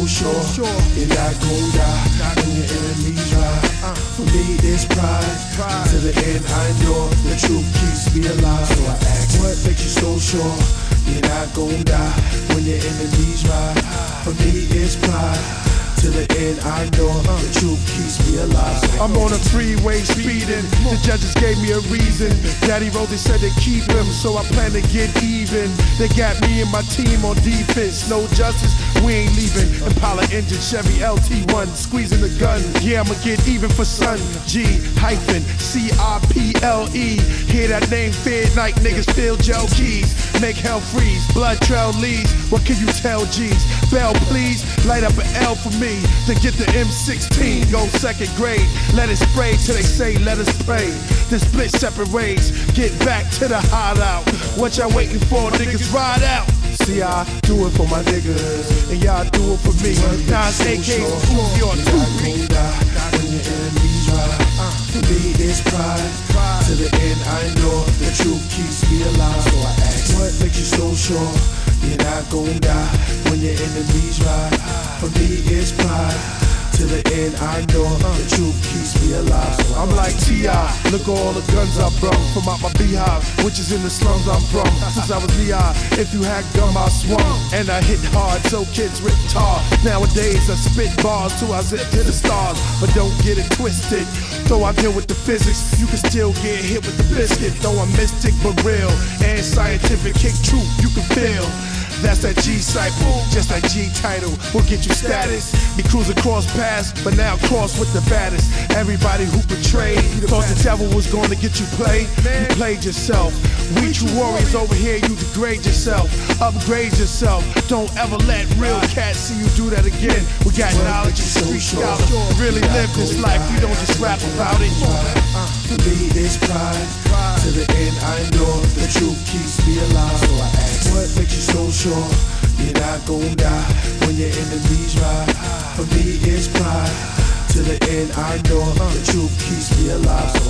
so sure you're not gon' die when your enemies ride. For me it's pride. To the end I know the truth keeps me alive. So I ask, what makes you so sure you're not gon' die when your enemies ride? For me it's pride. To the end I know the truth keeps me alive. I'm on a freeway speeding. The judges gave me a reason. Daddy Rosie said they keep him, so I plan to get even. They got me and my team on defense. No justice, we ain't leaving. Impala engine, Chevy LT1, squeezing the gun. Yeah, I'ma get even for son. G-CRPLE. Hear that name, Fed Night, niggas feel gel keys. Make hell freeze, blood trail leads. What can you tell, G's? Bell, please, light up an L for me. Then get the M16, go second grade. Let it spray till they say let us pray. Then split separate ways, get back to the hideout. What y'all waiting for, niggas ride out. See, I do it for my niggas, and y'all do it for me. Nas AKs, prove your truth. When your enemies ride, for me it's pride. To the end I know the truth keeps me alive. So I ask, what makes you so sure you're not gon' die when your enemies ride? For me it's pride. To the end I know the truth keeps me alive. So I'm like T.I. Look at all the guns I brung from out my beehive, which is in the slums I'm from. Since I was Leon, if you had gum I swung, and I hit hard so kids rip tar. Nowadays I spit bars till I zip to the stars, but don't get it twisted. Though I deal with the physics, you can still get hit with the biscuit. Though I'm mystic but real and scientific, kick truth you can feel. That's that G-cycle, just that G-title will get you status. Be cruising cross paths, but now cross with the baddest. Everybody who betrayed, thought the devil was gonna get you played. You played yourself. We true warriors over here, you degrade yourself. Upgrade yourself. Don't ever let real cats see you do that again. We got knowledge and street scholars. Really live this life, we don't just rap about it. For me it's pride. To the end I know the truth keeps me alive. So I ask, what makes you so sure you're not gon' die when your enemies ride? For me it's pride. To the end I know the truth keeps me alive. So